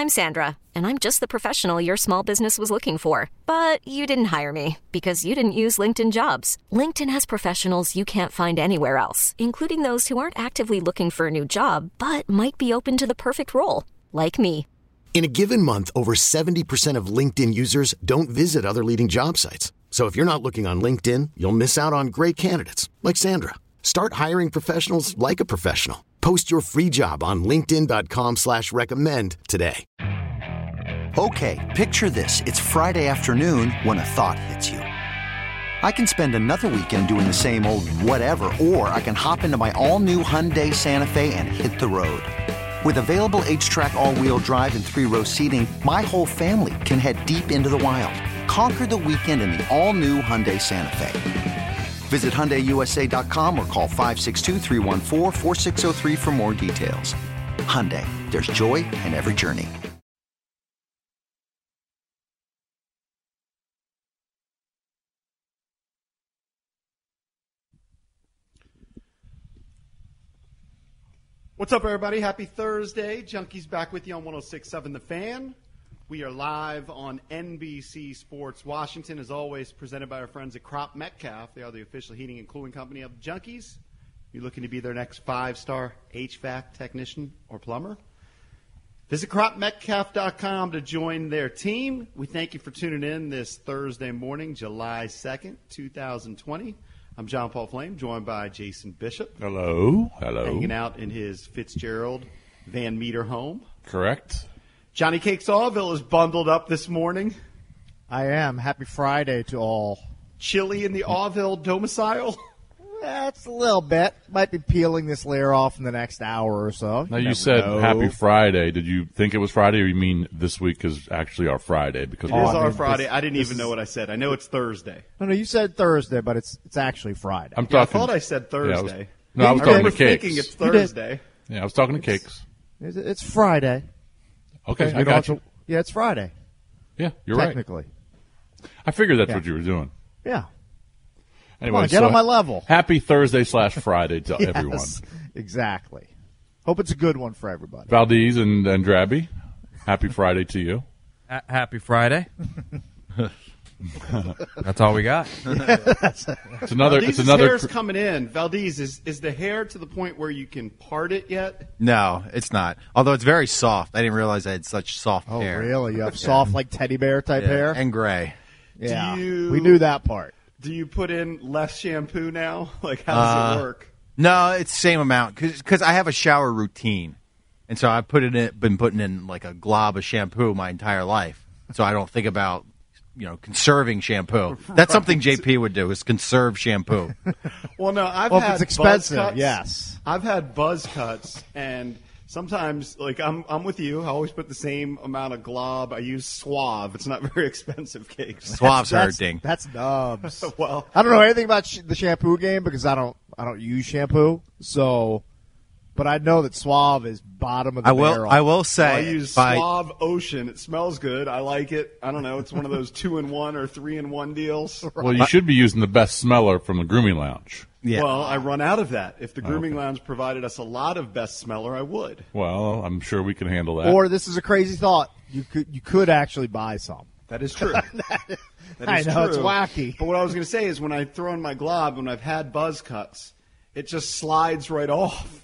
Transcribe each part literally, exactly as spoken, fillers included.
I'm Sandra, and I'm just the professional your small business was looking for. But you didn't hire me because you didn't use LinkedIn Jobs. LinkedIn has professionals you can't find anywhere else, including those who aren't actively looking for a new job, but might be open to the perfect role, like me. In a given month, over seventy percent of LinkedIn users don't visit other leading job sites. So if you're not looking on LinkedIn, you'll miss out on great candidates like Sandra. Start hiring professionals like a professional. Post your free job on linkedin dot com slash recommend today. Okay, picture this. It's Friday afternoon when a thought hits you. I can spend another weekend doing the same old whatever, or I can hop into my all-new Hyundai Santa Fe and hit the road. With available H-Track all-wheel drive and three-row seating, my whole family can head deep into the wild. Conquer the weekend in the all-new Hyundai Santa Fe. Visit Hyundai U S A dot com or call five six two, three one four, four six zero three for more details. Hyundai, there's joy in every journey. What's up, everybody? Happy Thursday. Junkies back with you on one oh six point seven The Fan. We are live on N B C Sports Washington, as always, presented by our friends at Crop Metcalf. They are the official heating and cooling company of the Junkies. You're looking to be their next five-star H V A C technician or plumber? Visit crop metcalf dot com to join their team. We thank you for tuning in this Thursday morning, July second, twenty twenty. I'm John Paul Flame, joined by Jason Bishop. Hello. Hello. Hanging out in his Fitzgerald Van Meter home. Correct. Johnny Cakes Allville is bundled up this morning. I am. Happy Friday to all. Chilly in the Allville domicile? That's a little bit. Might be peeling this layer off in the next hour or so. Now, you, you said know. Happy Friday. Did you think it was Friday, or you mean this week is actually our Friday? Because It we're is on- our mean, Friday. this- I didn't this even know is- what I said. I know it's Thursday. No, no, you said Thursday, but it's it's actually Friday. I'm Yeah, I talking. thought I said Yeah, I was- Thursday. no, I was I talking remember to Cakes. thinking it's You did. Thursday. Yeah, I was talking to Cakes. It's, it's Friday. Okay, We I don't got have you. to- yeah, it's Friday. Yeah, you're right. technically. I figured that's Yeah. what you were doing. Yeah. Anyway, Come on, get so on my level. Happy Thursday slash Friday to Yes, everyone. exactly. Hope it's a good one for everybody. Valdez and Andrabi, happy Friday to you. A- happy Friday. That's all we got. It's another. Valdez's It's another. hair's cr- coming in. Valdez, is, is the hair to the point where you can part it yet? No, it's not. Although it's very soft. I didn't realize I had such soft Oh, hair. really? You have soft, like teddy bear type Yeah, hair? and gray. yeah. you- We knew that part. Do you put in less shampoo now? Like, how does Uh, it work? No, it's the same amount because I have a shower routine, and so I've put in it, been putting in like a glob of shampoo my entire life. So I don't think about you know conserving shampoo. That's something J P would do is conserve shampoo. Well, no, I've Well, if had it's expensive, buzz cuts. yes. I've had buzz cuts, and sometimes, like, I'm I'm with you. I always put the same amount of glob. I use Suave. It's not very expensive, Cakes. Suave's That's, hurting. that's nubs. Well, I don't know anything about sh- the shampoo game because I don't I don't use shampoo. So, but I know that Suave is bottom of the I will. barrel. I will say. I use if I- Suave Ocean. It smells good. I like it. I don't know. It's one of those two in one or three in one deals. Well, you should be using the best smeller from the grooming lounge. yeah. Well, I run out of that. If the grooming lounge provided us a lot of best smeller, I would. Well, I'm sure we can handle that. Or this is a crazy thought. You could you could actually buy some. That is true. That I is know, it's true. wacky. But what I was going to say is when I throw in my glob, when I've had buzz cuts, it just slides right off.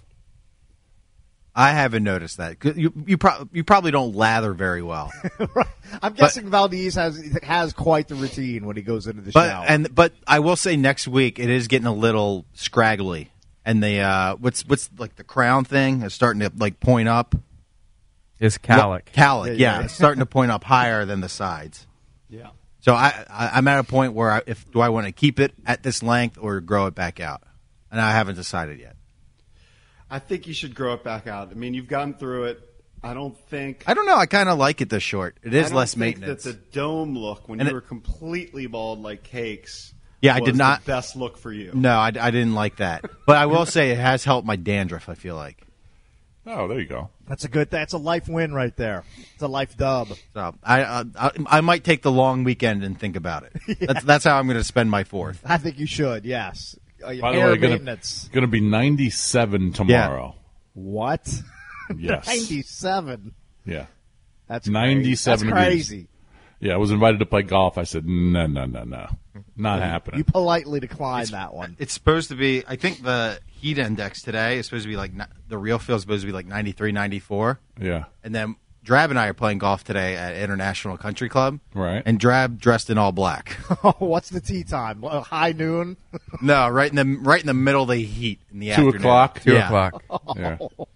I haven't noticed that. 'Cause You you, pro- you probably don't lather very well. I'm guessing Valdez has has quite the routine when he goes into the But shower. and but I will say next week it is getting a little scraggly, and the uh, what's what's like the crown thing is starting to like point up. Is calic. Calic, Yeah, yeah, yeah. it's starting to point up higher than the sides. Yeah. So I, I I'm at a point where I, if do I want to keep it at this length or grow it back out, and I haven't decided yet. I think you should grow it back out. I mean, you've gone through it. I don't think. I don't know. I kind of like it this short. It I is don't less think maintenance. that the dome look when And you it- were completely bald like Cakes. Yeah, I was did not- The best look for you. No, I, I didn't like that. But I will say it has helped my dandruff. I feel like. Oh, there you go. that's a good. That's a life win right there. It's a life dub. So I, uh, I I might take the long weekend and think about it. That's that's how I'm going to spend my fourth. I think you should. Yes. Uh, By the hair way, gonna, maintenance. gonna be ninety-seven tomorrow. What? Yes. ninety-seven. Yeah. That's ninety-seven crazy. That's degrees. crazy. Yeah, I was invited to play golf. I said, no, no, no, no. Not you, happening. You politely declined that one. It's supposed to be, I think the heat index today is supposed to be like, the real feel is supposed to be like ninety-three, ninety-four. Yeah. And then Drab and I are playing golf today at International Country Club. Right. And Drab dressed in all black. Oh, what's the tea time? Well, high noon? No, right in the right in the middle of the heat in the Two afternoon. o'clock? Two Yeah. o'clock. Yeah.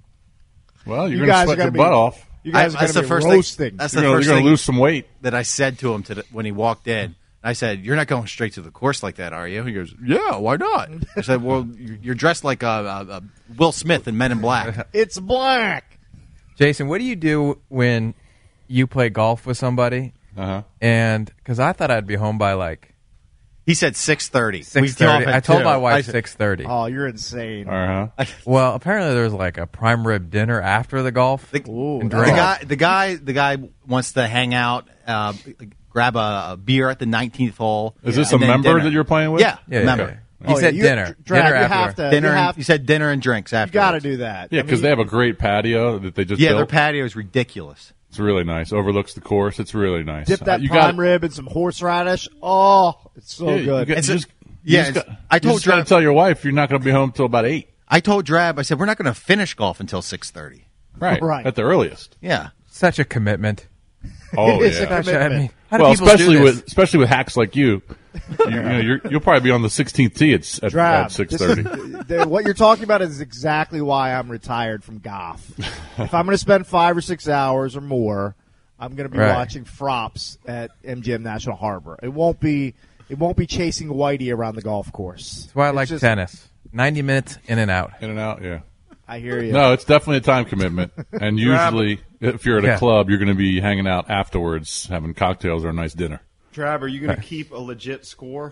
Well, you're You going to guys are sweat gonna your be- butt off. You guys I- are that's going the to first be thing- roasting. That's You're the gonna- first you're going thing to lose some weight. that I said to him to the, when he walked in. I said, "You're not going straight to the course like that, are you?" He goes, "Yeah, why not?" I said, "Well, you're dressed like a, a, a Will Smith in Men in Black." It's black. Jason, what do you do when you play golf with somebody? Uh-huh. And because I thought I'd be home by like He said six thirty. six thirty. I told my wife six thirty. Oh, you're insane. Uh-huh. Well, apparently there's like a prime rib dinner after the golf. The, Ooh, and the drink. guy, the guy, the guy wants to hang out, uh, grab a, a beer at the nineteenth hole. Is this and a then member dinner. that you're playing with? Yeah, Yeah, yeah, member. yeah. He Oh, said yeah, you- dinner. Drab, dinner you after. have to- Dinner. You, and, have, you said dinner and drinks after. got to do that. Yeah, I because mean, they have a great patio that they just Yeah, built. their patio is ridiculous. It's really nice. Overlooks the course. It's really nice. dip that Uh, you prime got rib and some horseradish. Oh, it's so yeah, you good. got- It's you a- just- yeah, you just it's- got- I you told just got to Drab- tell your wife you're not going to be home till about eight. I told Drab, I said, we're not going to finish golf until six thirty. Right. Right. At the earliest. Yeah. Such a commitment. Oh It is a yeah. Gosh, I mean, how do Well, people especially do this? with especially with hacks like you, you, you know, you're, you'll probably be on the sixteenth tee at, at, Drab, at six this thirty. is- the- what you're talking about is exactly why I'm retired from golf. If I'm going to spend five or six hours or more, I'm going to be Right. watching Frops at M G M National Harbor. It won't be. It won't be chasing Whitey around the golf course. That's why I It's like just- tennis. ninety minutes in and out. In and out. Yeah. I hear you. No, it's definitely a time commitment. And usually, if you're at a Yeah. club, you're going to be hanging out afterwards, having cocktails or a nice dinner. Drab, are you going to keep a legit score?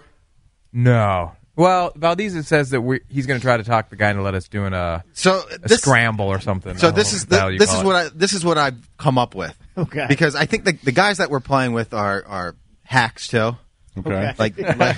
No. Well, Valdez says that we, he's going to try to talk the guy into let us do an, uh, So a this, scramble or something. So I don't this know is what the the, hell you this call is it. what I this is what I've come up with. Okay. Because I think the the guys that we're playing with are are hacks too. Okay. Okay. Like, like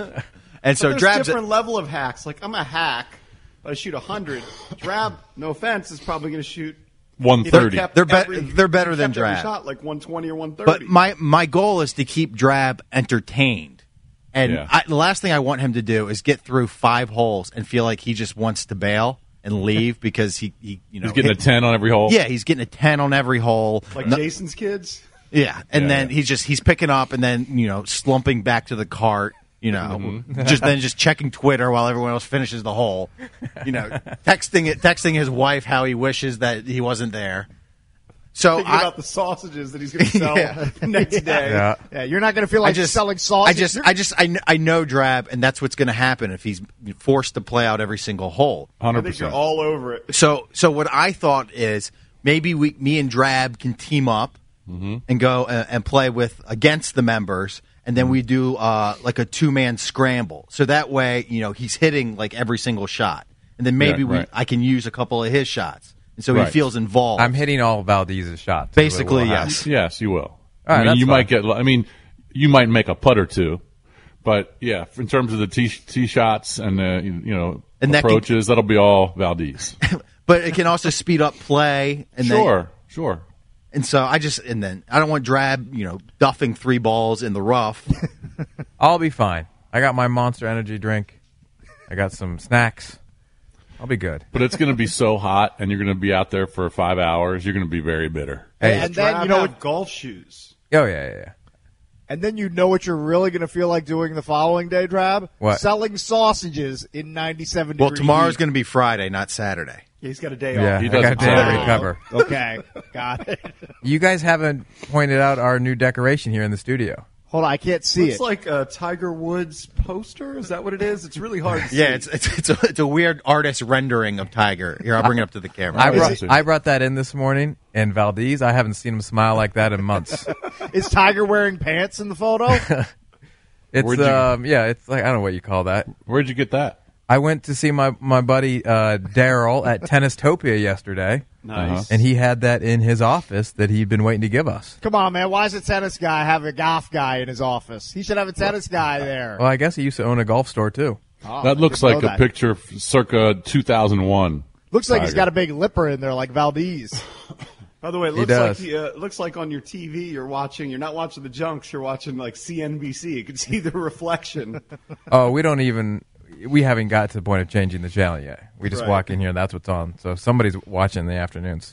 and so There's Drab's different level of hacks. Like I'm a hack, but I shoot a hundred. Drab, no offense, is probably going to shoot. one if he thirty. kept They're bet- every- they're better if he than kept every Drab. Shot like one twenty or one thirty. But my my goal is to keep Drab entertained. And Yeah. I, the last thing I want him to do is get through five holes and feel like he just wants to bail and leave because he, he you know He's getting hit- a ten on every hole. Yeah, he's getting a ten on every hole. like No- Jason's kids. yeah, and Yeah, then yeah. he's just he's picking up and then you know slumping back to the cart. You know, Mm-hmm. just then just checking Twitter while everyone else finishes the hole. You know, texting it, texting his wife how he wishes that he wasn't there. So Thinking I, about the sausages that he's going to sell Yeah. the next day. Yeah. Yeah, you're not going to feel like I just selling sausage. I just, You're- I just, I, kn- I know Drab, and that's what's going to happen if he's forced to play out every single hole. I hundred think you're percent. all over it. So, so what I thought is maybe we, me and Drab can team up and go uh, and play with against the members, and then we do uh, like a two man scramble. So that way, you know, he's hitting like every single shot, and then maybe Yeah, we, right. I can use a couple of his shots, and so Right. he feels involved. I'm hitting all Valdez's shots. Basically, Is what will yes. happen. Yes, you will. right, I mean, that's you fine. might get. I mean, you might make a putt or two, but yeah, in terms of the tee, tee shots and the you know And that can- approaches, that'll be all Valdez. But it can also speed up play. And then, sure, sure. And so I just, and then I don't want Drab, you know, duffing three balls in the rough. I'll be fine. I got my Monster Energy drink. I got some snacks. I'll be good. But it's going to be so hot, and you're going to be out there for five hours. You're going to be very bitter. Hey, and then Drab you know have what, golf shoes. oh yeah, yeah, yeah. and then you know what you're really going to feel like doing the following day, Drab? What? Selling sausages in ninety-seven Well, degree tomorrow's heat. going to be Friday, not Saturday. Yeah, he's got a day Yeah, off. He I got doesn't a day to say. recover. Okay, got it. You guys haven't pointed out our new decoration here in the studio. Hold on, I can't see It's it. like a Tiger Woods poster. Is that what it is? It's really hard to see. Yeah, it's it's it's a, it's a weird artist rendering of Tiger. Here, I'll bring it up to the camera. I Is brought, it? I brought that in this morning, and Valdez, I haven't seen him smile like that in months. Is Tiger wearing pants in the photo? It's Where'd you- um yeah, it's like I don't know what you call that. Where'd you get that? I went to see my my buddy uh, Daryl at Tennistopia yesterday, Nice. and he had that in his office that he'd been waiting to give us. Come on, man. Why does a tennis guy have a golf guy in his office? He should have a tennis guy there. Well, I guess he used to own a golf store too. Oh, That I looks didn't like know a that. picture f- circa two thousand one. Looks like he's Tiger. got a big lipper in there, like Valdez. By the way, it He looks does. like you, uh, it looks like on your T V you're watching. You're not watching the junks. You're watching like C N B C. You can see the reflection. Oh, we don't even. We haven't got to the point of changing the channel yet. We just Right. walk in here and that's what's on. So somebody's watching in the afternoons.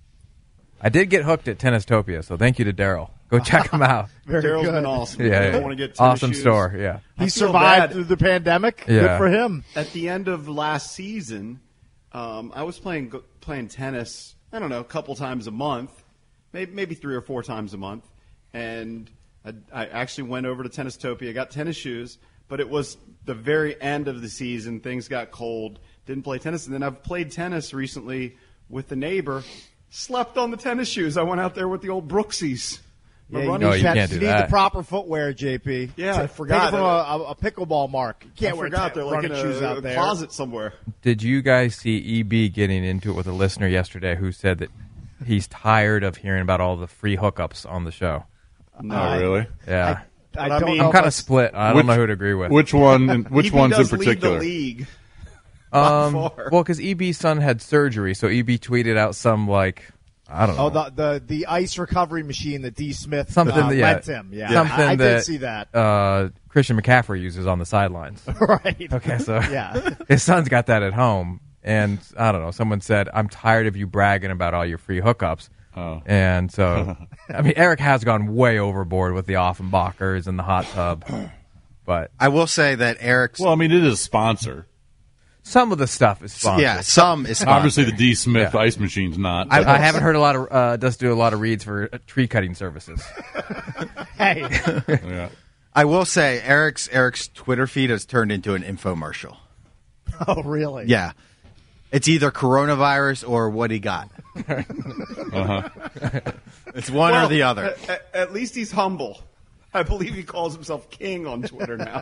I did get hooked at Tennistopia, so thank you to Daryl. Go check him out. Very Daryl's good. been awesome. Yeah, I yeah. don't want to get tennis Awesome shoes. store. Yeah. I He feel survived bad. through the pandemic. Yeah. Good for him. At the end of last season, um, I was playing playing tennis. I don't know, a couple times a month, maybe maybe three or four times a month, and I, I actually went over to Tennistopia, got tennis shoes, but it was the very end of the season. Things got cold. Didn't play tennis, and then I've played tennis recently with the neighbor. Slept on the tennis shoes. I went out there with the old Brooksies. My Yeah, you, running No, need, you that- can't do you need that. the proper footwear, J P. Yeah, To- I forgot. Take it from a, a, a pickleball mark. You I can't wear forgot te- they're like in running a, shoes out a there. closet somewhere. Did you guys see E B getting into it with a listener yesterday who said that he's tired of hearing about all the free hookups on the show? No, I- really. Yeah. I, But I don't mean- know I'm if kind I- of split. I Which- don't know who to agree with. Which one? Which E B ones in does lead particular? the league. um, far. well, because E B's son had surgery, so E B tweeted out some like I don't know. Oh, the, the the ice recovery machine that D. Smith Something uh, that- yeah. lent him. Yeah, Something I, I that did see that. Uh, Christian McCaffrey uses on the sidelines. right. Okay, so Yeah. his son's got that at home, and I don't know. Someone said, "I'm tired of you bragging about all your free hookups." Oh. And so, I mean, Eric has gone way overboard with the Offenbachers and the hot tub, but I will say that Eric's. Well, I mean, it is a sponsor. some of the stuff is sponsored. yeah, some is sponsored. Obviously, the D. Smith Yeah. ice machine's not. I, but- I haven't heard a lot of uh, does do a lot of reads for uh, tree cutting services. Hey, yeah. I will say Eric's Eric's Twitter feed has turned into an infomercial. oh really? Yeah, it's either coronavirus or what he got. Uh-huh. It's one Well, or the other. At, at- at least he's humble. I believe he calls himself king on Twitter now.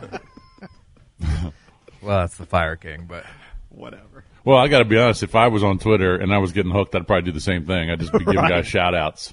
Well, that's the Fire King, but Whatever. Well, I got to be honest. If I was on Twitter and I was getting hooked, I'd probably do the same thing. I'd just be giving guys shout outs.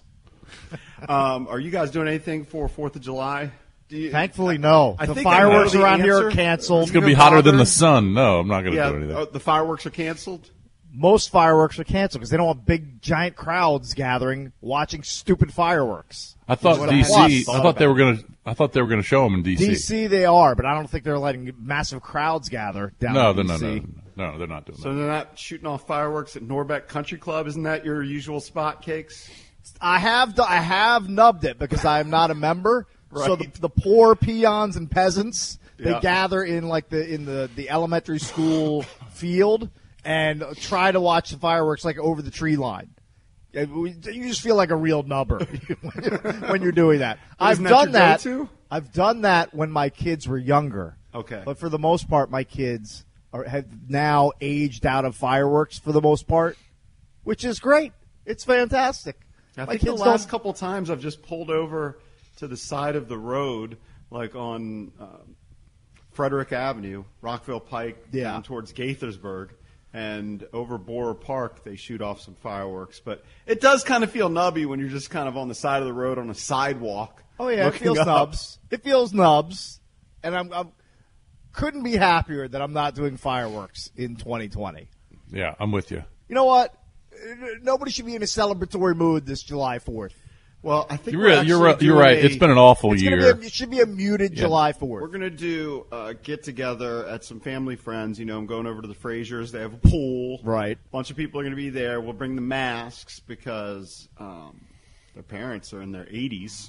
Um, are you guys doing anything for Fourth of July? Do you, Thankfully, no. I the think I know fireworks the around here are answer. canceled. It's going to be You hotter than bother? the sun. No, I'm not going to yeah, do anything. uh, the fireworks are canceled. Most fireworks are canceled because they don't want big, giant crowds gathering watching stupid fireworks. I thought what D I C. plus I thought they were going to. I thought they were going to show them in D C. D C they are, but I don't think they're letting massive crowds gather down No, in they're D not. C. No, no, they're not doing So that. they're not shooting off fireworks at Norbeck Country Club. Isn't that your usual spot, Cakes? I have I have nubbed it because I am not a member. So the, Right. the poor peons and peasants they Yeah. gather in like the in the, the elementary school field and try to watch the fireworks like over the tree line. Yeah, we- You just feel like a real nubber when you're doing that. I've Isn't that done your that. go-to? I've done that when my kids were younger. Okay. But for the most part, my kids are, have now aged out of fireworks for the most part, which is great. It's fantastic. I My think the kids last don't- couple times I've just pulled over to the side of the road, like on um, Frederick Avenue, Rockville Pike, Yeah. down towards Gaithersburg, and over Borer Park, they shoot off some fireworks. But it does kind of feel nubby when you're just kind of on the side of the road on a sidewalk. Oh yeah, it looking feels up. nubs. It feels nubs, and I'm, I'm couldn't be happier that I'm not doing fireworks in twenty twenty. Yeah, I'm with you. You know what? Nobody should be in a celebratory mood this July fourth. Well, I think You're we're right. You're actually right. You're doing right. a- It's been an awful It's gonna year. be a, it should be a muted July We're fourth. going to do a get together at some family friends. You know, I'm going over to the Frasers. They have a pool. Right. A bunch of people are going to be there. We'll bring the masks because um, their parents are in their eighties.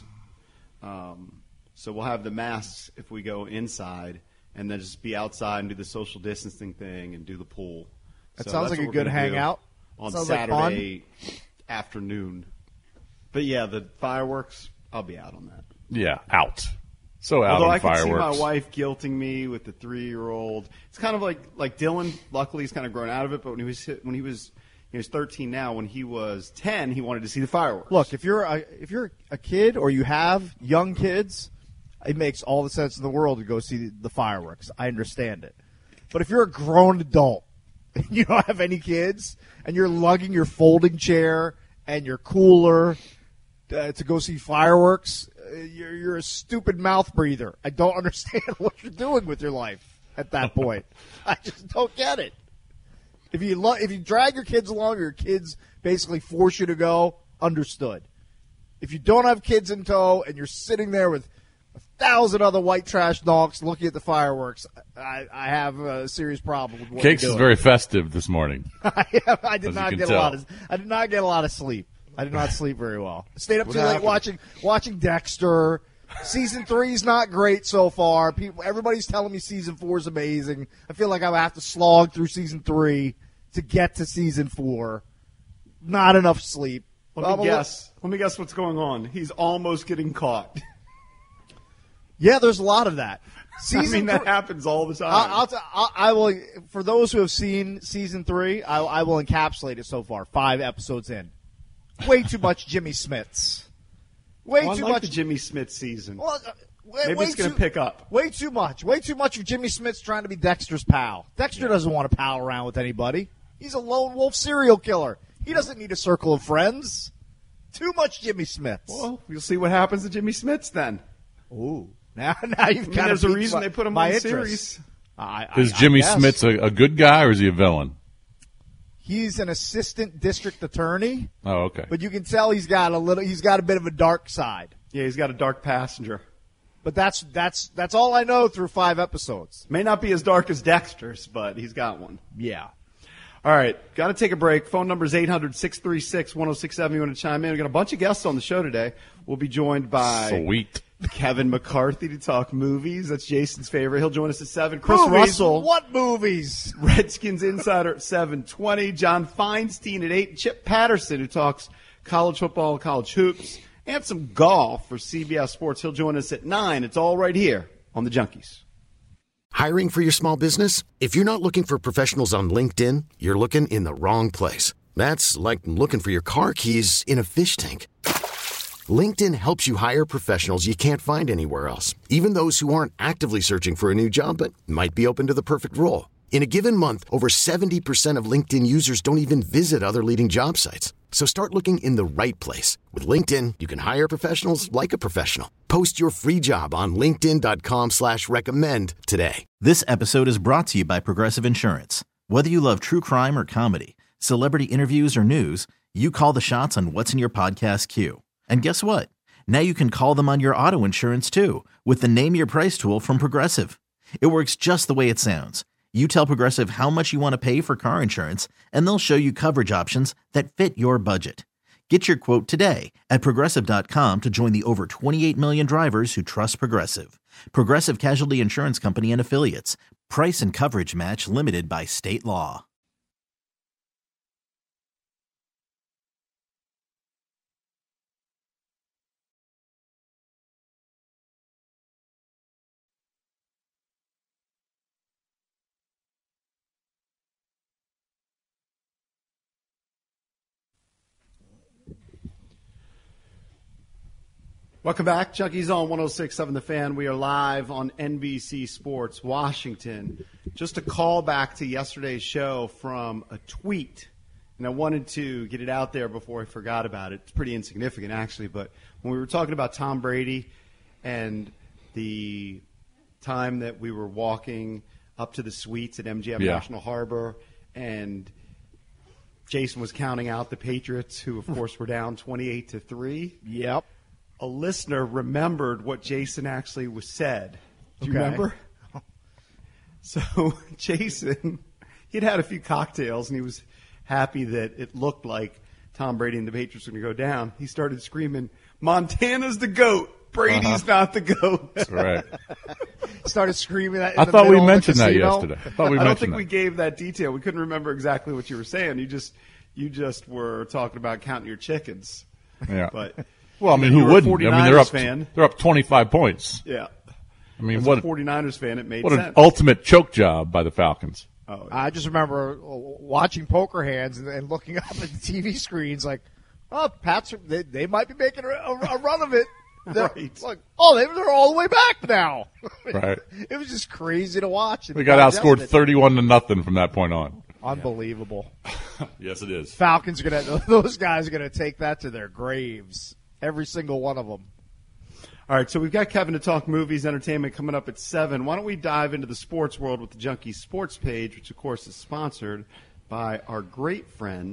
Um, so we'll have the masks if we go inside, and then just be outside and do the social distancing thing and do the pool. That So sounds that's like a what we're good gonna do hangout. on Sounds like fun. Saturday afternoon. But yeah, the fireworks, I'll be out on that. Yeah, out. So out Although on I can fireworks. see my wife guilting me with the three-year-old. It's kind of like like Dylan. Luckily, he's kind of grown out of it. But when he was when he was he was thirteen now. When he was ten, he wanted to see the fireworks. Look, if you're a, if you're a kid or you have young kids, it makes all the sense in the world to go see the, the fireworks. I understand it. But if you're a grown adult and you don't have any kids and you're lugging your folding chair and your cooler uh, to go see fireworks, uh, you're, you're a stupid mouth breather. I don't understand what you're doing with your life at that point. I just don't get it. If you lo- if you drag your kids along, or your kids basically force you to go, understood. If you don't have kids in tow and you're sitting there with a thousand other white trash donks looking at the fireworks, I, I have a serious problem with what Cakes you're is doing. very festive this morning. I, I did As not you get can a tell. lot of. I did not get a lot of sleep. I did not sleep very well. Stayed up What too late happened? watching watching Dexter. Season three is not great so far. People, everybody's telling me season four is amazing. I feel like I would have to slog through season three to get to season four. Not enough sleep. Let I'm me a li- guess. Let me guess what's going on. He's almost getting caught. Yeah, there's a lot of that. I Season mean, that three- happens all the time. I'll, I'll t- I'll, I will. For those who have seen season three, I, I will encapsulate it so far. Five episodes in, way too much Jimmy Smits. Way Well, I too like much. the Jimmy Smith season. Well, uh, way, Maybe way it's going to too- pick up. Way too much. Way too much of Jimmy Smith's trying to be Dexter's pal. Dexter doesn't want to pal around with anybody. He's a lone wolf serial killer. He doesn't need a circle of friends. Too much Jimmy Smiths. Well, you'll see what happens to Jimmy Smith's then. Ooh. Now, now you've I mean, kind there's of a reason they put him on the series. I, I, Is I Jimmy guess. Smits a, a good guy or is he a villain? He's an assistant district attorney, Oh, okay. but you can tell he's got a little. He's got a bit of a dark side. Yeah, he's got a dark passenger. But that's that's that's all I know through five episodes. May not be as dark as Dexter's, but he's got one. Yeah. All right, got to take a break. Phone number is eight hundred, six three six, one oh six seven. You want to chime in? We've got a bunch of guests on the show today. We'll be joined by Sweet. Kevin McCarthy to talk movies. That's Jason's favorite. He'll join us at seven. Chris Movies? Russell, What movies? Redskins Insider at seven twenty. John Feinstein at eight. And Chip Patterson, who talks college football, college hoops, and some golf for C B S Sports. He'll join us at nine. It's all right here on the Junkies. Hiring for your small business? If you're not looking for professionals on LinkedIn, you're looking in the wrong place. That's like looking for your car keys in a fish tank. LinkedIn helps you hire professionals you can't find anywhere else, even those who aren't actively searching for a new job but might be open to the perfect role. In a given month, over seventy percent of LinkedIn users don't even visit other leading job sites. So start looking in the right place. With LinkedIn, you can hire professionals like a professional. Post your free job on linkedin.com slash recommend today. This episode is brought to you by Progressive Insurance. Whether you love true crime or comedy, celebrity interviews or news, you call the shots on what's in your podcast queue. And guess what? Now you can call them on your auto insurance too with the Name Your Price tool from Progressive. It works just the way it sounds. You tell Progressive how much you want to pay for car insurance, and they'll show you coverage options that fit your budget. Get your quote today at Progressive dot com to join the over twenty-eight million drivers who trust Progressive. Progressive Casualty Insurance Company and Affiliates. Price and coverage match limited by state law. Welcome back. Junkies on one oh six point seven The Fan. We are live on N B C Sports Washington. Just a call back to yesterday's show from a tweet. And I wanted to get it out there before I forgot about it. It's pretty insignificant, actually. But when we were talking about Tom Brady and the time that we were walking up to the suites at M G M Yeah. National Harbor, and Jason was counting out the Patriots, who, of course, were down twenty-eight to three. Yep. A listener remembered what Jason actually was said. Do you Okay. remember? So Jason, he'd had a few cocktails, and he was happy that it looked like Tom Brady and the Patriots were going to go down. He started screaming, "Montana's the GOAT. Brady's Uh-huh. not the GOAT." That's right. Started screaming that. In I the thought we middle of the mentioned that casino. yesterday. I thought we I don't mentioned think that. we gave that detail. We couldn't remember exactly what you were saying. You just you just were talking about counting your chickens. Yeah. But Well, I mean, you who were a wouldn't? I mean, they're 49ers up. fan. They're up twenty-five points. Yeah. I mean, As what a 49ers fan, it made what sense. an ultimate choke job by the Falcons. Oh, I just remember watching Poker Hands and, and looking up at the T V screens like, oh, Pats, are, they, they might be making a, a, a run of it. They're, Right. Like, oh, they, they're all the way back now. Right. It was just crazy to watch. They got outscored thirty-one to nothing from that point on. Unbelievable. Yes, it is. Falcons are gonna; those guys are gonna take that to their graves. Every single one of them. All right, so we've got Kevin to talk movies, entertainment coming up at seven. Why don't we dive into the sports world with the Junkies Sports page, which, of course, is sponsored by our great friends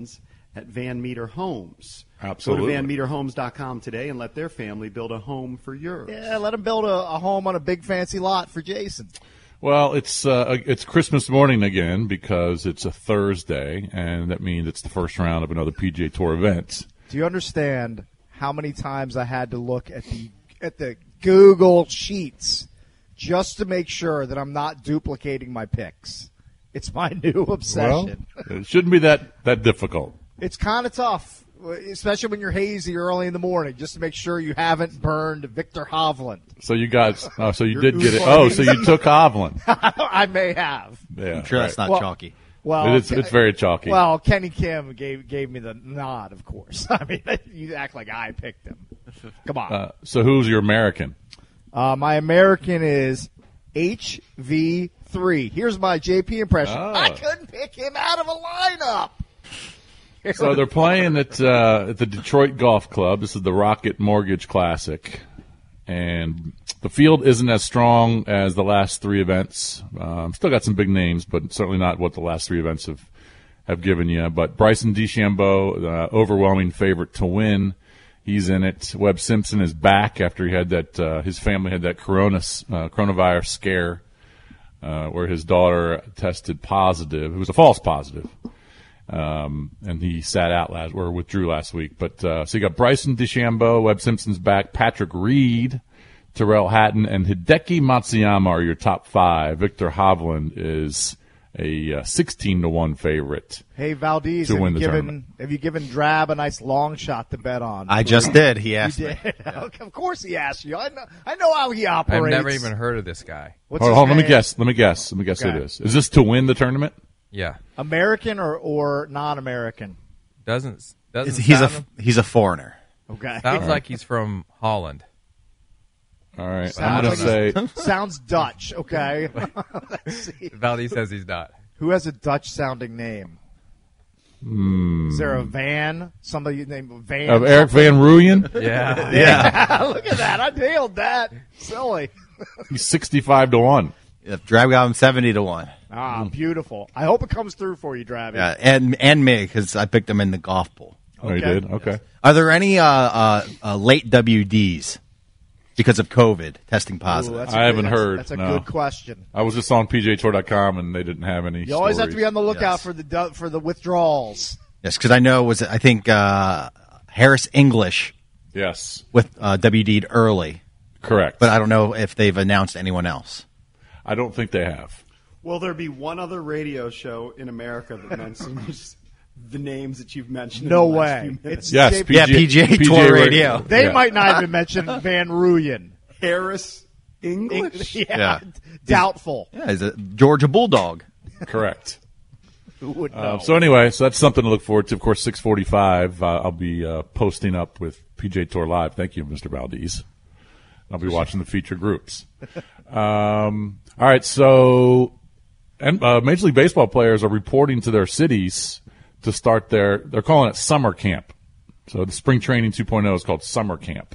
at Van Meter Homes. Absolutely. Go to van meter homes dot com today and let their family build a home for yours. Yeah, let him build a, a home on a big fancy lot for Jason. Well, it's uh, it's Christmas morning again because it's a Thursday, and that means it's the first round of another P G A Tour event. Do you understand how many times I had to look at the at the Google Sheets just to make sure that I'm not duplicating my picks? It's my new obsession. Well, it shouldn't be that, that difficult. It's kind of tough, especially when you're hazy early in the morning, just to make sure you haven't burned Victor Hovland. So you guys, oh, so you did get it. Oh, so you took Hovland. I may have. Yeah, I'm sure right. that's not Well, chalky. Well, It's, it's very chalky. Well, Kenny Kim gave gave me the nod, of course. I mean, you act like I picked him. Come on. Uh, so who's your American? Uh, my American is H V three. Here's my J P impression. Oh. I couldn't pick him out of a lineup. So they're playing at uh, at the Detroit Golf Club. This is the Rocket Mortgage Classic, and the field isn't as strong as the last three events. Um, still got some big names, but certainly not what the last three events have have given you. But Bryson DeChambeau, the overwhelming favorite to win. He's in it. Webb Simpson is back after he had that. Uh, his family had that corona uh, coronavirus scare uh, where his daughter tested positive. It was a false positive. Um, and he sat out last, or withdrew last week. But, uh, so you got Bryson DeChambeau, Webb Simpson's back, Patrick Reed, Tyrrell Hatton, and Hideki Matsuyama are your top five. Victor Hovland is a uh, sixteen to one favorite. Hey, Valdez, to have, win you the given, tournament. have you given Drab a nice long shot to bet on? I just did. He asked You me. did? Of course he asked you. I know, I know how he operates. I've never even heard of this guy. What's Hold, his hold on, let me name? guess. Let me guess. Let me guess Okay. who it is. Is this to win the tournament? Yeah, American or, or non-American? doesn't doesn't He's a sound, he's a foreigner. Okay. sounds like he's from Holland. All right. I'm Sounds going to like say Sounds Dutch, okay? Let's see. Valdez says he's not. Who has a Dutch-sounding name? hmm, Is there a Van? Somebody named Van? of Eric Van Ruyen. Yeah, Yeah. Look at that. I nailed that. Silly. He's sixty-five to one. If Drab got him seventy to one. Ah, beautiful. I hope it comes through for you, Dravi. Yeah, and and me because I picked him in the golf pool. Oh, you Okay. did? Okay. Are there any uh, uh, uh, late W Ds because of COVID testing Ooh, positive? that's a I good- haven't that's- heard, That's a no. good question. I was just on P G A Tour dot com, and they didn't have any You always have to be on the lookout Yes. for the du- for the withdrawals. Yes, because I know it was I think uh, Harris English Yes, with uh, W D'd early, correct. but I don't know if they've announced anyone else. I don't think they have. Will there be one other radio show in America that mentions the names that you've mentioned? No in the last way. few minutes? It's Yes, J- P G A, Yeah, P G A Tour Radio. They Yeah. might not even mention Van Ruyen. Harris English. yeah, Yeah. doubtful. Yeah, he's a Georgia Bulldog. Correct. Who would know? Um, so anyway, so that's something to look forward to. Of course, six forty-five. Uh, I'll be uh, posting up with P J Tour Live. Thank you, Mister Valdez. I'll be watching the feature groups. Um, all right, so and uh, Major League Baseball players are reporting to their cities to start their. They're calling it summer camp. So the spring training two point oh is called summer camp.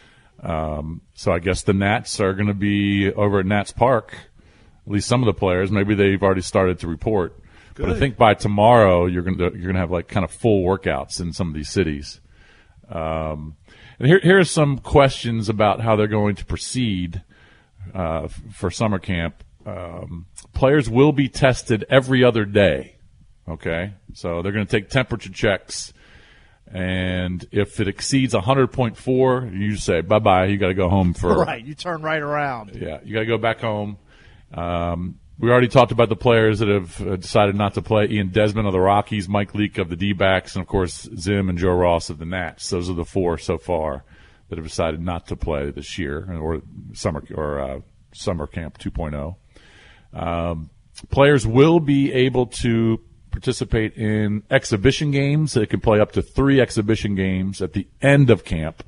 Um, so I guess the Nats are going to be over at Nats Park. At least some of the players. Maybe they've already started to report. But I think by tomorrow you're going to you're going to have like kind of full workouts in some of these cities. Um, and here here are some questions about how they're going to proceed uh, f- for summer camp. Um, players will be tested every other day. Okay, so they're going to take temperature checks, and if it exceeds one hundred point four, you say bye bye. You got to go home for right, you turn right around. yeah, you got to go back home. Um, we already talked about the players that have uh, decided not to play. Ian Desmond of the Rockies, Mike Leake of the D-backs, and, of course, Zim and Joe Ross of the Nats. Those are the four so far that have decided not to play this year or summer or uh, summer camp two point oh. Um, players will be able to participate in exhibition games. They can play up to three exhibition games at the end of camp.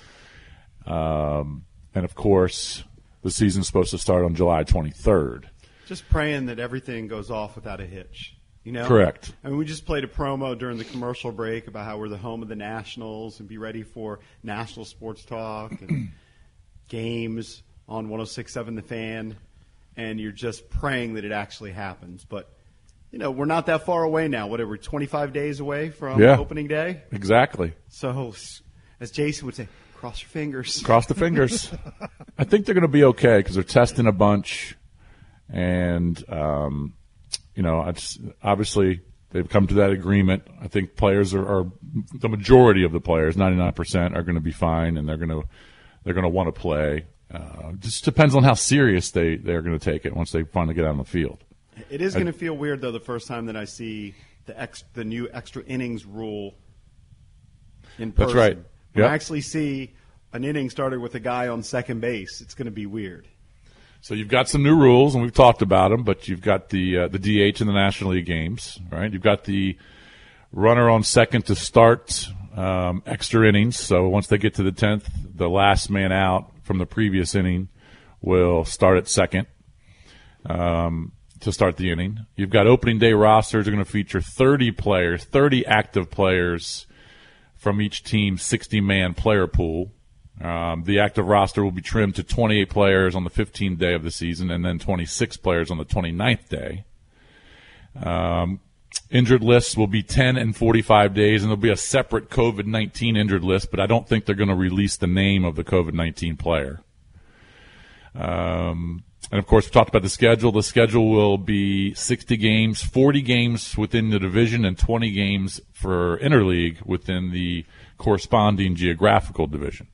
Um, and, of course, the season's supposed to start on July twenty-third. Just praying that everything goes off without a hitch. You know? Correct. I mean, we just played a promo during the commercial break about how we're the home of the Nationals and be ready for national sports talk and games on one oh six point seven The Fan. And you're just praying that it actually happens. But you know, we're not that far away now. What are we, twenty-five days away from Yeah. opening day? Exactly. So, as Jason would say, cross your fingers. Cross the fingers. I think they're going to be okay because they're testing a bunch, and um, you know, it's obviously they've come to that agreement. I think players are, are the majority of the players, ninety-nine percent, are going to be fine, and they're going to they're going to want to play. Uh, just depends on how serious they they're going to take it once they finally get out on the field. It is going to feel weird though the first time that I see the ex, the new extra innings rule in person. That's right. When Yep. I actually see an inning started with a guy on second base, it's going to be weird. So you've got some new rules, and we've talked about them. But you've got the uh, the D H in the National League games, right? You've got the runner on second to start um, extra innings. So once they get to the tenth, the last man out from the previous inning will start at second um, to start the inning. You've got opening day rosters are going to feature thirty players, thirty active players from each team's sixty-man player pool. Um, the active roster will be trimmed to twenty-eight players on the fifteenth day of the season and then twenty-six players on the twenty-ninth day. Um, injured lists will be ten and forty-five days, and there'll be a separate COVID nineteen injured list, but I don't think they're going to release the name of the COVID nineteen player. Um, and, of course, we talked about the schedule. The schedule will be sixty games, forty games within the division, and twenty games for interleague within the corresponding geographical division.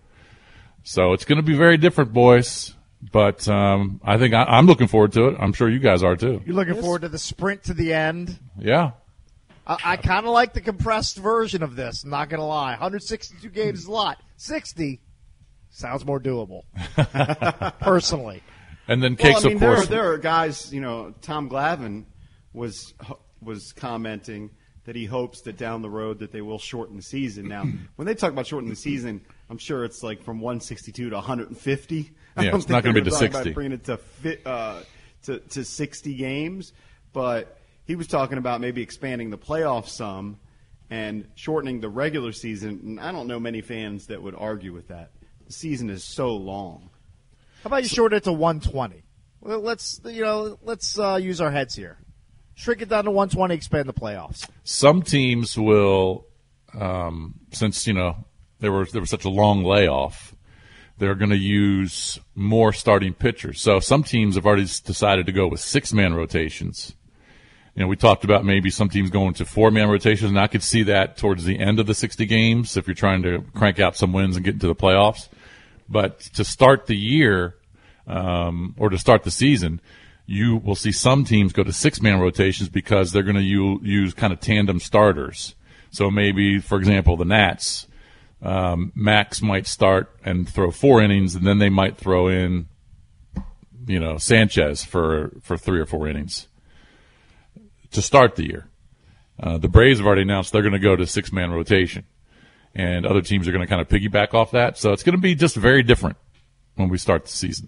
So it's going to be very different, boys. But um, I think I, I'm looking forward to it. I'm sure you guys are, too. You're looking forward to the sprint to the end. Yeah. I, I kind of like the compressed version of this, I'm not going to lie. one hundred sixty-two games is a lot. sixty sounds more doable, personally. And then Well, Cakes, I mean, of there course. are, there are guys, you know, Tom Glavine was was commenting that he hopes that down the road that they will shorten the season. Now, when they talk about shortening the season, I'm sure it's like from one sixty-two to one hundred fifty. I Yeah, don't it's think not gonna they're be to talk about sixty. Bringing it to, fit, uh, to to sixty games, but he was talking about maybe expanding the playoffs some and shortening the regular season. And I don't know many fans that would argue with that. The season is so long. How about you shorten it to one twenty? Well, let's you know, let's uh, use our heads here. Shrink it down to one twenty, expand the playoffs. Some teams will, um, since, you know, there was, there was such a long layoff, they're going to use more starting pitchers. So some teams have already decided to go with six-man rotations. You know, we talked about maybe some teams going to four-man rotations, and I could see that towards the end of the sixty games if you're trying to crank out some wins and get into the playoffs. But to start the year um, or to start the season, you will see some teams go to six-man rotations because they're going to u- use kind of tandem starters. So maybe, for example, the Nats, um, Max might start and throw four innings, and then they might throw in, you know, Sanchez for, for three or four innings to start the year. Uh, the Braves have already announced they're going to go to six-man rotation, and other teams are going to kind of piggyback off that. So it's going to be just very different when we start the season.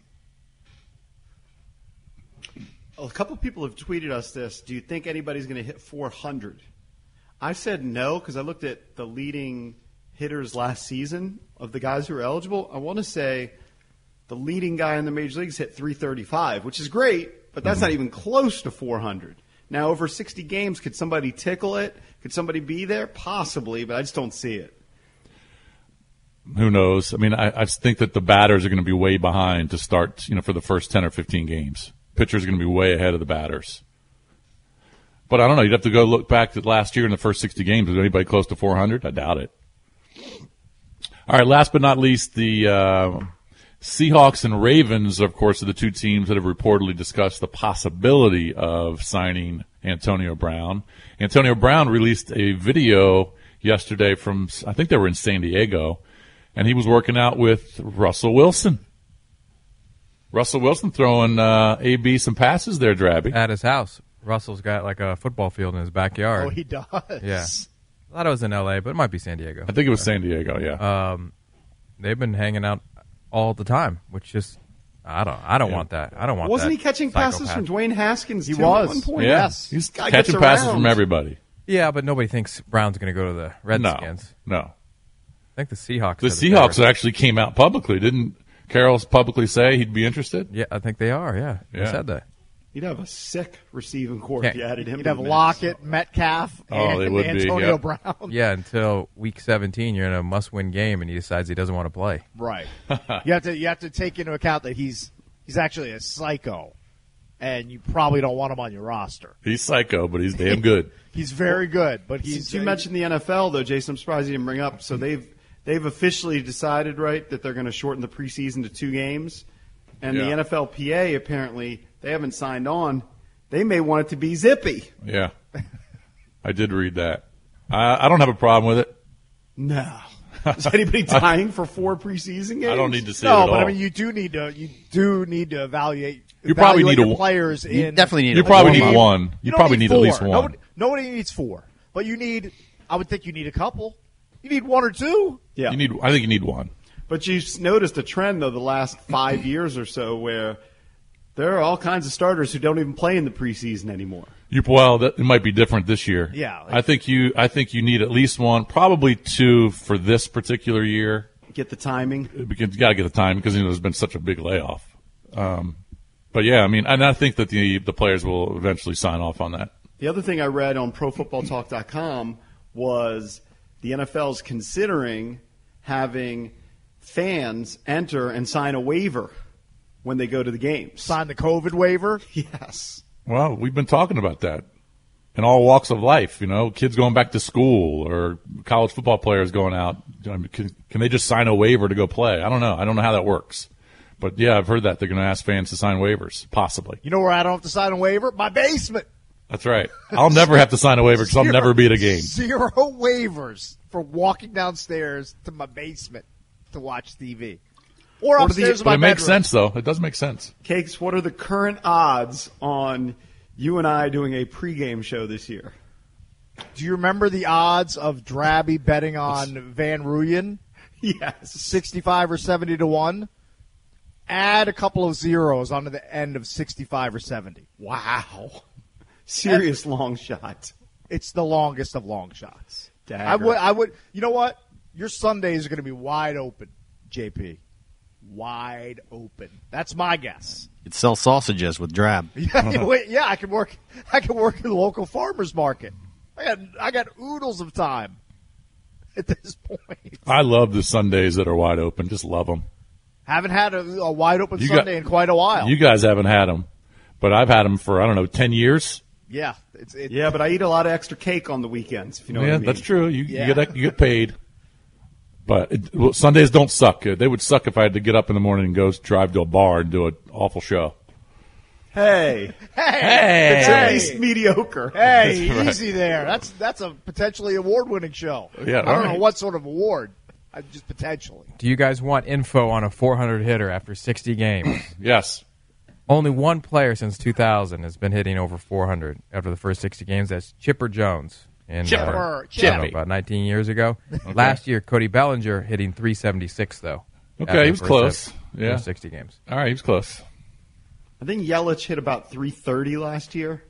A couple people have tweeted us this. Do you think anybody's going to hit four hundred? I said no because I looked at the leading hitters last season of the guys who are eligible. I want to say the leading guy in the major leagues hit three thirty-five, which is great, but that's Mm-hmm. not even close to four hundred. Now, over sixty games, could somebody tickle it? Could somebody be there? Possibly, but I just don't see it. Who knows? I mean, I, I think that the batters are going to be way behind to start, you know, for the first ten or fifteen games. Pitchers are going to be way ahead of the batters. But I don't know. You'd have to go look back at last year in the first sixty games. Was anybody close to four hundred? I doubt it. All right, last but not least, the uh, Seahawks and Ravens, of course, are the two teams that have reportedly discussed the possibility of signing Antonio Brown. Antonio Brown released a video yesterday from, I think they were in San Diego, and he was working out with Russell Wilson. Russell Wilson throwing uh, A B some passes there, Drabby. At his house. Russell's got like a football field in his backyard. Oh, he does. Yeah. I thought it was in L A, but it might be San Diego. I think it was San Diego, yeah. Um, they've been hanging out all the time, which just I don't I don't Yeah. want that. I don't want Wasn't that he catching passes psychopath. from Dwayne Haskins? He too, was. at one point? yeah. yes. He's Guy catching gets passes around. from everybody. Yeah, but nobody thinks Brown's going to go to the Redskins. No, no. I think the Seahawks. The are Seahawks better. actually came out publicly. Didn't Carroll publicly say he'd be interested? Yeah, I think they are. Yeah, they Yeah. said that. You'd have a sick receiving corps if you added him. You'd to have the mix. Lockett, Metcalf, Oh, and they would be, Antonio yep. Brown. Yeah, until week seventeen, you're in a must-win game, and he decides he doesn't want to play. Right. you have to you have to take into account that he's he's actually a psycho, and you probably don't want him on your roster. He's psycho, but he's damn good. He's very good, but he's. Since you mentioned the N F L, though, Jason, I'm surprised you didn't bring up. So they've they've officially decided, right, that they're going to shorten the preseason to two games, and Yeah. the N F L P A apparently they haven't signed on. They may want it to be zippy. Yeah. I did read that. I, I don't have a problem with it. No. Is anybody dying for four preseason games? I don't need to see no, it at but all. I mean, you do need to you do need to evaluate. You probably evaluate need your a- players You in. definitely need You a probably warm-up. need one. You, don't probably need, four. at least one. Nobody, nobody needs four, but you need. I would think you need a couple. You need one or two. Yeah. You need. I think you need one. But you've noticed a trend, though, the last five years or so where there are all kinds of starters who don't even play in the preseason anymore. You well, that, it might be different this year. Yeah, like- I think you. I think you need at least one, probably two for this particular year. Get the timing. Because you got to get the time because you know, there's been such a big layoff. Um, but yeah, I mean, and I think that the the players will eventually sign off on that. The other thing I read on pro football talk dot com was the N F L's considering having fans enter and sign a waiver when they go to the games. Sign the COVID waiver. Yes. Well, we've been talking about that in all walks of life. You know, kids going back to school or college football players going out. I mean, can, can they just sign a waiver to go play? I don't know. I don't know how that works. But yeah, I've heard that they're going to ask fans to sign waivers, possibly. You know where I don't have to sign a waiver? My basement. That's right. I'll never have to sign a waiver because I'll Zero- never be at a game. Zero waivers for walking downstairs to my basement to watch T V. Or What are the- upstairs in But my it makes bedroom. sense, though. It does make sense. Cakes, what are the current odds on you and I doing a pregame show this year? Do you remember the odds of Drabby betting on Van Ruyen? Yes. sixty-five or seventy to one? Add a couple of zeros onto the end of sixty-five or seventy. Wow. Serious long shot. It's the longest of long shots. Dagger. I would, I would, you know what? Your Sundays are going to be wide open, J P. Wide open. That's my guess. You'd sell sausages with Drab. Yeah, wait, yeah, I can work. I can work in the local farmers market. I got, I got oodles of time at this point. I love the Sundays that are wide open. Just love them. Haven't had a, a wide open You got- Sunday in quite a while. You guys haven't had them, but I've had them for, I don't know, ten years. yeah, it's it, Yeah, but I eat a lot of extra cake on the weekends, if you know yeah, what I mean. that's true. You, Yeah. you get you get paid. But it, well, Sundays don't suck. Uh, They would suck if I had to get up in the morning and go drive to a bar and do an awful show. Hey. Hey, It's at hey, least mediocre. hey, That's right. easy there. That's that's a potentially award-winning show. Yeah, I don't all know right. what sort of award. I just potentially. Do you guys want info on a four hundred hitter after sixty games? Yes. Only one player since two thousand has been hitting over four hundred after the first sixty games. That's Chipper Jones. And, Chipper, uh, Chippy. About nineteen years ago. Last year, Cody Bellinger hitting three seventy-six, though. Okay, after he the was first close. set- Yeah. first sixty games. All right, he was close. I think Yelich hit about three thirty last year.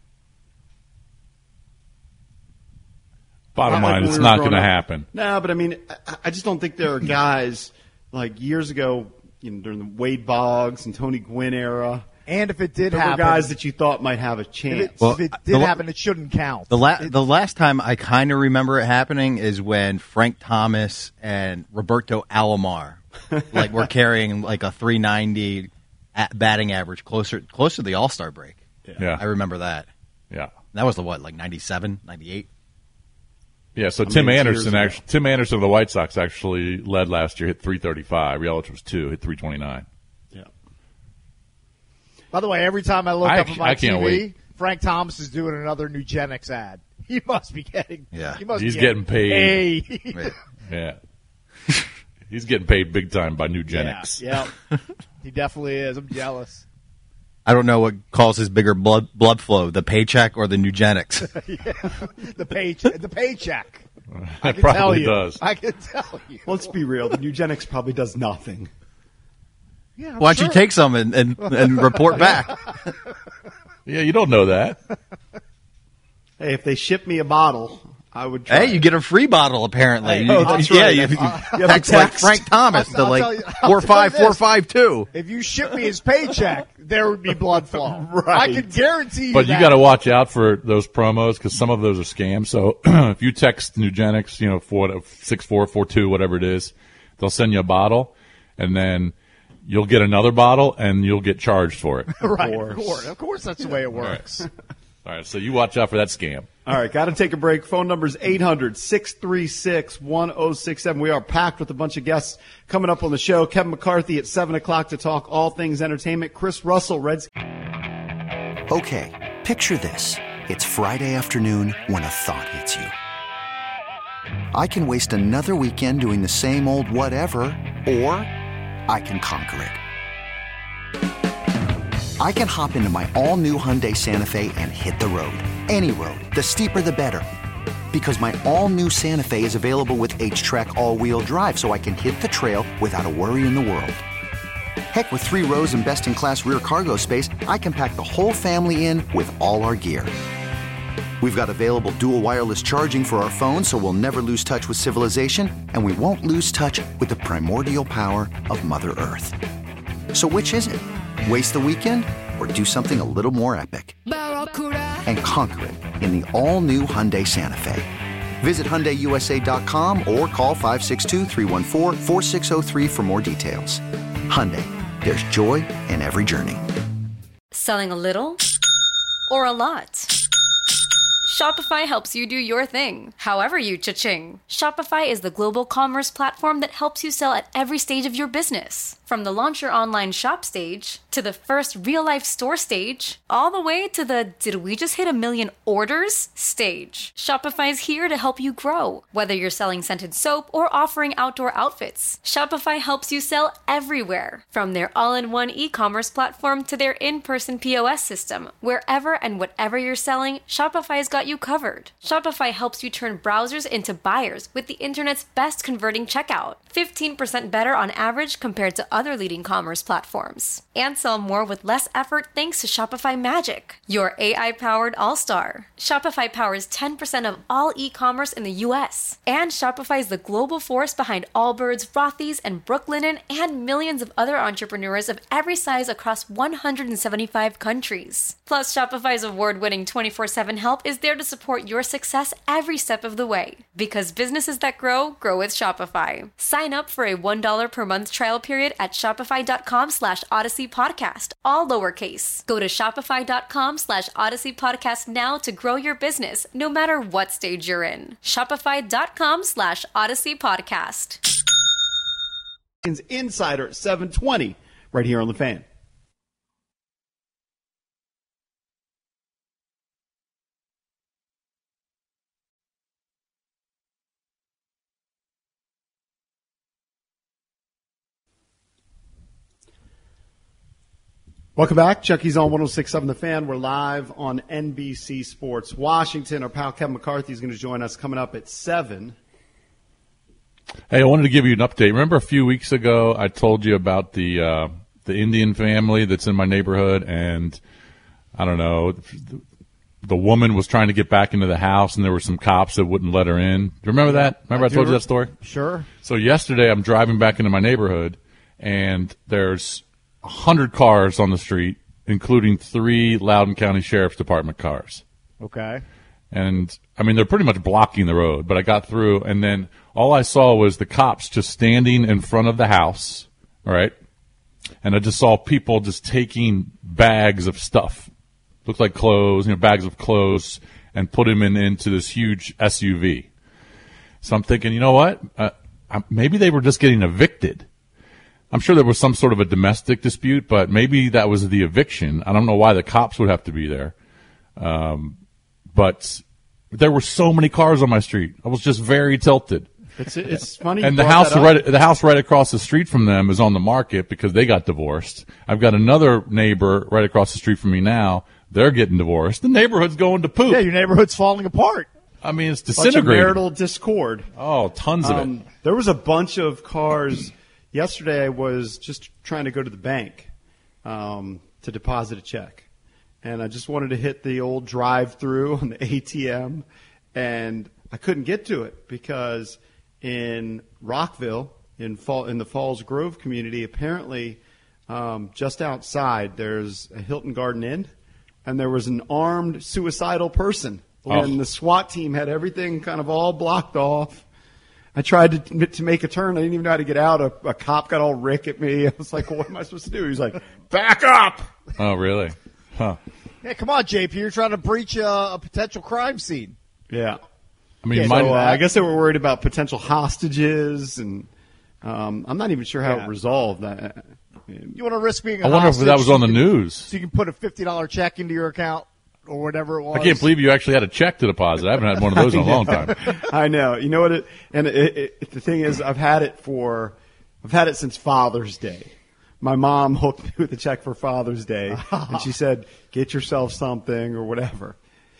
Bottom Not like line, when it's we were not growing going to up. happen. No, but I mean, I, I just don't think there are guys like years ago, you know, during the Wade Boggs and Tony Gwynn era. And if it did There were happen, guys that you thought might have a if chance. it, Well, if it the did la- happen, it shouldn't count. The, la- It- the last time I kind of remember it happening is when Frank Thomas and Roberto Alomar like were carrying like a three ninety at batting average closer close to the All-Star break. Yeah. I remember that. Yeah. That was the what, like ninety-seven, ninety-eight? Yeah, so I Tim mean, it's Anderson years ago. actually Tim Anderson of the White Sox actually led last year, hit three thirty-five. Yelich was two, hit three twenty-nine. Yeah. By the way, every time I look I up ac- at my I can't T V, wait. Frank Thomas is doing another Nugenix ad. He must be getting. Yeah. he must He's be getting paid. paid. Right. Yeah. He's getting paid big time by Nugenix. Yeah, yeah. He definitely is. I'm jealous. I don't know what causes bigger blood blood flow, the paycheck or the Nugenix. The pay, the paycheck. I It can tell probably you. does. I can tell you. Let's be real. The Nugenix probably does nothing. Yeah, I'm Why don't sure. you take some and, and, and report back? Yeah, you don't know that. Hey, if they ship me a bottle, I would try. Hey, you get a free bottle apparently. Hey, You- oh, that's yeah, right. you, Uh, you you have a text like text? Frank Thomas I'll- to I'll like tell you- I'll four tell you five four this. five two. If you ship me his paycheck, there would be blood flow. Right. I can guarantee you But that. you got to watch out for those promos because some of those are scams. So if you text Nugenics, you know, for six four four two, whatever it is, they'll send you a bottle, and then you'll get another bottle, and you'll get charged for it. Right, course. of course. Of course that's the way it works. All right, so you watch out for that scam. All right, got to take a break. Phone number is eight hundred, six three six, one oh six seven. We are packed with a bunch of guests coming up on the show. Kevin McCarthy at seven o'clock to talk all things entertainment. Chris Russell, Reds. Okay, picture this. It's Friday afternoon when a thought hits you. I can waste another weekend doing the same old whatever, or I can conquer it. I can hop into my all-new Hyundai Santa Fe and hit the road. Any road. The steeper, the better. Because my all-new Santa Fe is available with H-Track all-wheel drive, so I can hit the trail without a worry in the world. Heck, with three rows and best-in-class rear cargo space, I can pack the whole family in with all our gear. We've got available dual wireless charging for our phones, so we'll never lose touch with civilization, and we won't lose touch with the primordial power of Mother Earth. So which is it? Waste the weekend or do something a little more epic? And conquer it in the all-new Hyundai Santa Fe. Visit Hyundai U S A dot com or call five six two, three one four, four six zero three for more details. Hyundai, there's joy in every journey. Selling a little or a lot? Shopify helps you do your thing, however you cha-ching. Shopify is the global commerce platform that helps you sell at every stage of your business. From the launch your online shop stage, to the first real-life store stage, all the way to the did we just hit a million orders stage. Shopify's here to help you grow. Whether you're selling scented soap or offering outdoor outfits, Shopify helps you sell everywhere. From their all-in-one e-commerce platform to their in-person P O S system, wherever and whatever you're selling, Shopify's got you covered. Shopify helps you turn browsers into buyers with the internet's best converting checkout. fifteen percent better on average compared to other leading commerce platforms. And sell more with less effort thanks to Shopify Magic, your A I-powered all-star. Shopify powers ten percent of all e-commerce in the U S. And Shopify is the global force behind Allbirds, Rothy's, and Brooklinen, and millions of other entrepreneurs of every size across one hundred seventy-five countries. Plus, Shopify's award-winning twenty-four seven help is there to support your success every step of the way. Because businesses that grow, grow with Shopify. Sign up for a one dollar per month trial period at shopify.com slash Odyssey Podcast, all lowercase. Go to shopify.com slash Odyssey Podcast now to grow your business, no matter what stage you're in. Shopify.com slash Odyssey Podcast. Insider at seven twenty, right here on The Fan. Welcome back. Chucky's on one oh six point seven The Fan. We're live on N B C Sports Washington. Our pal Kevin McCarthy is going to join us coming up at seven. Hey, I wanted to give you an update. Remember a few weeks ago I told you about the uh, the Indian family that's in my neighborhood, and I don't know, the woman was trying to get back into the house, and there were some cops that wouldn't let her in. Do you remember that? Remember I, I told you that story? Sure. So yesterday I'm driving back into my neighborhood, and there's a hundred cars on the street, including three Loudoun County Sheriff's Department cars. Okay. And, I mean, they're pretty much blocking the road, but I got through, and then all I saw was the cops just standing in front of the house, all right? And I just saw people just taking bags of stuff, looked like clothes, you know, bags of clothes, and put them in, into this huge S U V. So I'm thinking, you know what? Uh, maybe they were just getting evicted. I'm sure there was some sort of a domestic dispute, but maybe that was the eviction. I don't know why the cops would have to be there. Um, but there were so many cars on my street. I was just very tilted. It's it's funny. And the house right the house right across the street from them is on the market because they got divorced. I've got another neighbor right across the street from me now. They're getting divorced. The neighborhood's going to poop. Yeah, your neighborhood's falling apart. I mean, it's Bunch of disintegrating. marital discord. Oh, tons of Um, it. there was a bunch of cars. Yesterday, I was just trying to go to the bank um, to deposit a check, and I just wanted to hit the old drive-through on the A T M, and I couldn't get to it because in Rockville, in Fall, in the Falls Grove community, apparently um, just outside, there's a Hilton Garden Inn, and there was an armed suicidal person. Oh. And the SWAT team had everything kind of all blocked off. I tried to to make a turn. I didn't even know how to get out. A, a cop got all Rick at me. I was like, well, what am I supposed to do? He's like, back up. Oh, really? Huh. Yeah, come on, J P. You're trying to breach a, a potential crime scene. Yeah. I mean, Yeah, my, so, uh, I guess they were worried about potential hostages, and um, I'm not even sure how Yeah. it resolved. I, You want to risk being a I wonder if hostage that was so on the you can- news. So you can put a fifty dollars check into your account or whatever it was. I can't believe you actually had a check to deposit. I haven't had one of those in a long time. I know. You know what? It, and it, it, the thing is, I've had it for, I've had it since Father's Day. My mom hooked me with a check for Father's Day, and she said, "Get yourself something or whatever."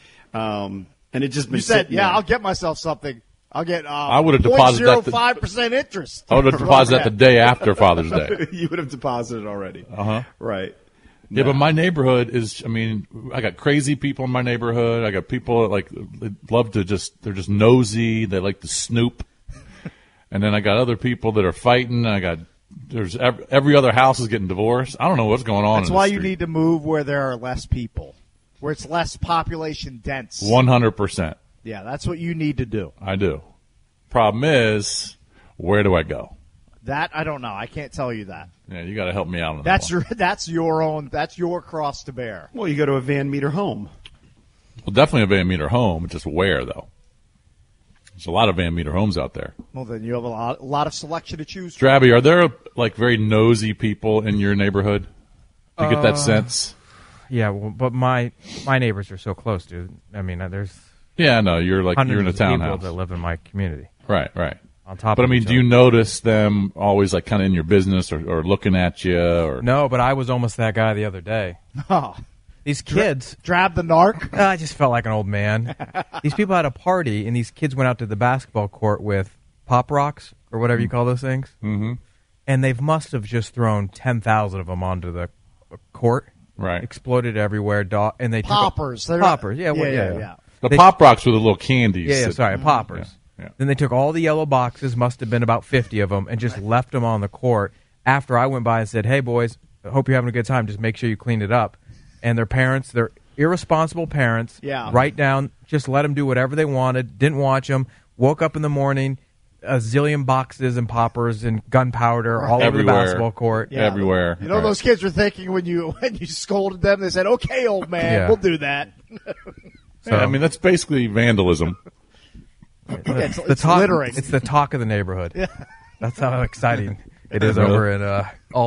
Um, and it just been You said, sitting yeah, there. I'll get myself something. I'll get uh, I would have deposited that the- zero point zero five percent interest. I would have deposited that the day after Father's Day. You would have deposited already. Uh huh. Right. Yeah, but my neighborhood is, I mean, I got crazy people in my neighborhood. I got people that like, they love to just, they're just nosy. They like to snoop. And then I got other people that are fighting. I got, there's every, every other house is getting divorced. I don't know what's going on. That's in why the you street. need to move where there are less people, where it's less population dense. one hundred percent. Yeah, that's what you need to do. I do. Problem is, where do I go? That I don't know. I can't tell you that. Yeah, you got to help me out on that. That's one. your that's your own that's your cross to bear. Well, you go to a Van Meter home. Well, definitely a Van Meter home. Just where though? There's a lot of Van Meter homes out there. Well, then you have a lot, a lot of selection to choose from. Drabby, are there like very nosy people in your neighborhood? Do you get that Uh, sense? Yeah, well, but my my neighbors are so close, dude. I mean, uh, there's Yeah, no, you're like hundreds you're in a of people townhouse. that live in my community. Right, right. On top But I of mean, each do you other. notice them always like kind of in your business or, or looking at you? Or No, but I was almost that guy the other day. Oh, These kids, drab the narc. uh, I just felt like an old man. These people had a party, and these kids went out to the basketball court with pop rocks or whatever you call those things, mm-hmm. and they must have just thrown ten thousand of them onto the court. Right. Exploded everywhere, do- and they took a- Poppers. They're- poppers. Yeah, well, yeah, yeah, yeah, yeah. yeah. the They- pop rocks with the little candies. Yeah, yeah, that- sorry, poppers. Yeah, yeah. Then they took all the yellow boxes, must have been about fifty of them, and just left them on the court. After I went by and said, "Hey, boys, I hope you're having a good time. Just make sure you clean it up." And their parents, their irresponsible parents, Yeah. right down, just let them do whatever they wanted. Didn't watch them. Woke up in the morning, a zillion boxes and poppers and gunpowder all over the Everywhere. basketball court. Yeah. Everywhere. You know Right. those kids were thinking when you when you scolded them. They said, "Okay, old man, Yeah. we'll do that." So Yeah, I mean, that's basically vandalism. it's, the it's talk, littering. It's the talk of the neighborhood. Yeah. That's how exciting it is Really? over in uh,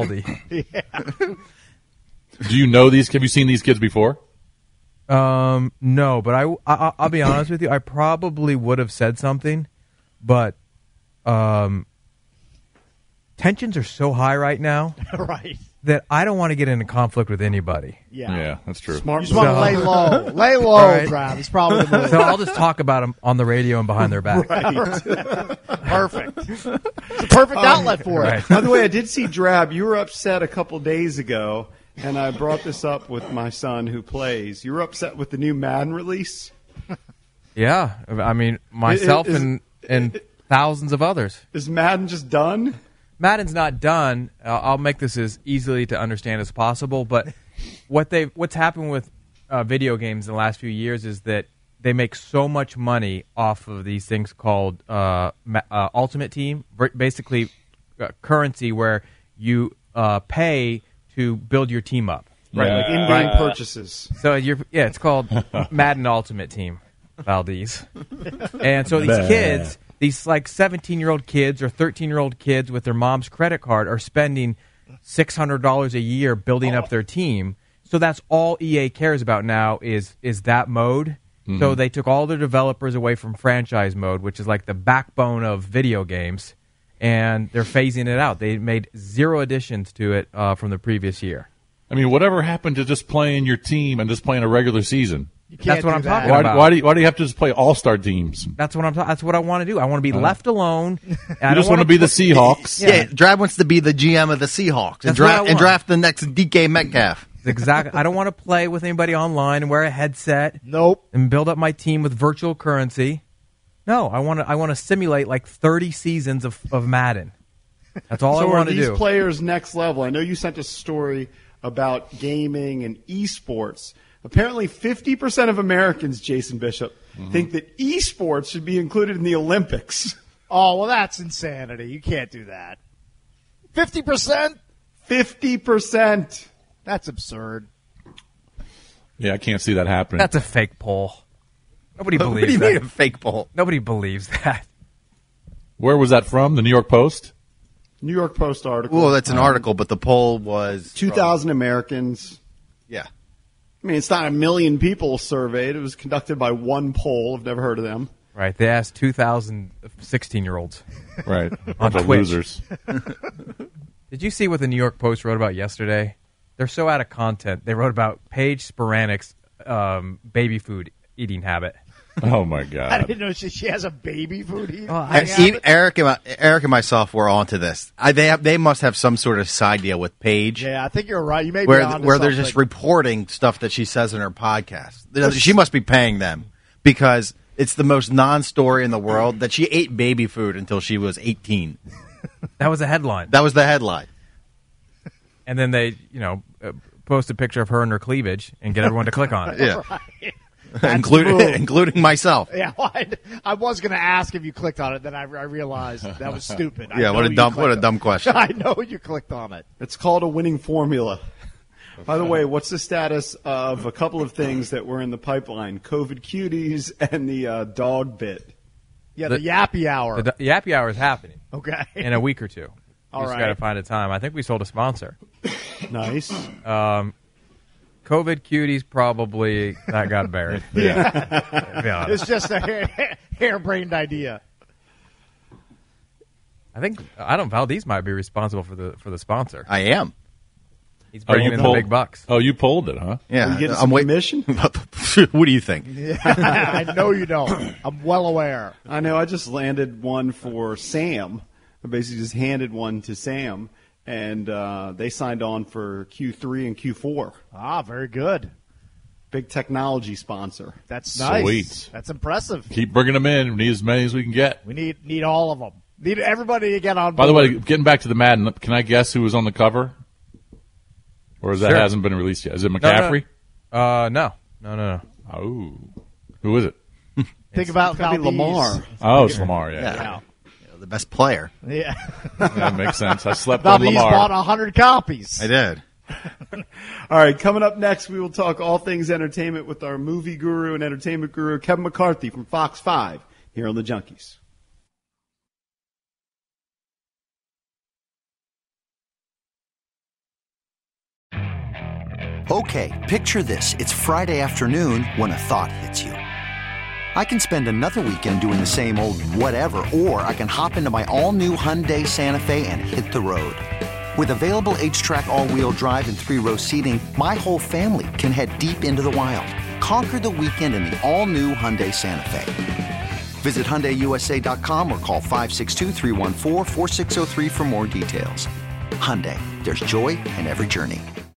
Aldi. Do you know these? Have you seen these kids before? Um, no, but I, I I'll be honest with you. I probably would have said something, but um, tensions are so high right now right. that I don't want to get into conflict with anybody. Yeah. Yeah, that's true. Smart. You just want to So- lay low. Lay low, All right. Trav. It's probably the move. So I'll just talk about them on the radio and behind their back. Perfect. It's a perfect outlet for it. Right. By the way, I did see Drab. You were upset a couple days ago, and I brought this up with my son who plays. You were upset with the new Madden release. Yeah, I mean myself Is- and and thousands of others. Is Madden just done? Madden's not done. Uh, I'll make this as easily to understand as possible. But what they what's happened with uh, video games in the last few years is that they make so much money off of these things called uh, ma- uh, Ultimate Team, b- basically uh, currency where you uh, pay to build your team up. Right, Yeah. like in-game Right. purchases. So you're yeah, it's called Madden Ultimate Team, Valdez. And so these kids, these like seventeen-year-old kids or thirteen-year-old kids with their mom's credit card are spending six hundred dollars a year building up their team. So that's all E A cares about now is is that mode. Mm-hmm. So they took all their developers away from franchise mode, which is like the backbone of video games, and they're phasing it out. They made zero additions to it uh, from the previous year. I mean, whatever happened to just playing your team and just playing a regular season? You can't That's what do I'm that. talking Why, about. why do you, why do you have to just play all star teams? That's what I'm. Ta- that's what I want to do. I want to be left alone. and I You don't just want to wanna be the put- Seahawks. Yeah, Drab wants to be the G M of the Seahawks and That's what I draft and want. draft the next D K Metcalf. Exactly. I don't want to play with anybody online and wear a headset Nope. and build up my team with virtual currency. No, I want to. I want to simulate like thirty seasons of, of Madden. That's all so I want to are these do. players next level? I know you sent a story about gaming and esports. Apparently, fifty percent of Americans, Jason Bishop, mm-hmm. think that esports should be included in the Olympics. Oh, well, that's insanity. You can't do that. fifty percent? fifty percent. That's absurd. Yeah, I can't see that happening. That's a fake poll. Nobody believes what do you that. mean a fake poll? Nobody believes that. Where was that from? The New York Post? New York Post article. Well, that's an um, article, but the poll was two thousand Americans. Yeah. I mean, it's not a million people surveyed. It was conducted by one poll. I've never heard of them. Right. They asked two thousand sixteen-year-olds. Right. On Twitch. Losers. Did you see what the New York Post wrote about yesterday? They're so out of content. They wrote about Paige Spiranic's um, baby food eating habit. Oh, my I God. didn't know she, she has a baby food eating Oh, I, habit. Eric, and my, Eric and myself were onto this. I, they have, they must have some sort of side deal with Paige. Yeah, I think you're right. You may be where onto where they're something. just reporting stuff that she says in her podcast. She must be paying them because it's the most non-story in the world that she ate baby food until she was eighteen. That was a headline. That was the headline. And then they, you know, uh, post a picture of her and her cleavage and get everyone to click on it. Yeah. Right. including including myself. Yeah, well, I, I was going to ask if you clicked on it, then I, I realized that was stupid. I Yeah, what know a you dumb what a clicked dumb on- question. I know you clicked on it. It's called a winning formula. By the way, what's the status of a couple of things that were in the pipeline? COVID cuties and the uh, dog bit. Yeah, the, The- Yappy Hour. The, the Yappy Hour is happening okay. in a week or two. All You just right. got to find a time. I think we sold a sponsor. Nice. Um, COVID cuties probably that got buried. Yeah. To be honest. It's just a hair, harebrained idea. I think I don't. Valdez might be responsible for the for the sponsor. I am. He's Oh, bringing you in pulled- the big bucks. Oh, you pulled it, huh? Yeah, Are you getting I'm some wait- commission? What do you think? I know you don't. I'm well aware. I know. I just landed one for Sam. I basically just handed one to Sam, and uh, they signed on for Q three and Q four. Ah, very good. Big technology sponsor. That's nice. Sweet. That's impressive. Keep bringing them in. We need as many as we can get. We need need all of them. Need everybody to get on board. By the way, getting back to the Madden, can I guess who was on the cover? Or is that Sure. hasn't been released yet? Is it No, McCaffrey? No, uh, no, no, no, no. Oh. Who is it? think about Gotta be Valdez. Lamar. Oh, it's Lamar, yeah. Yeah. Yeah. You know, the best player. Yeah. Yeah, that makes sense. I slept on Valdez Lamar. bought a hundred copies. I did. All right, coming up next, we will talk all things entertainment with our movie guru and entertainment guru, Kevin McCarthy from Fox five, here on The Junkies. Okay, picture this. It's Friday afternoon when a thought hits you. I can spend another weekend doing the same old whatever, or I can hop into my all-new Hyundai Santa Fe and hit the road. With available H-Track all-wheel drive and three-row seating, my whole family can head deep into the wild. Conquer the weekend in the all-new Hyundai Santa Fe. Visit Hyundai U S A dot com or call five six two, three one four, four six zero three for more details. Hyundai, there's joy in every journey.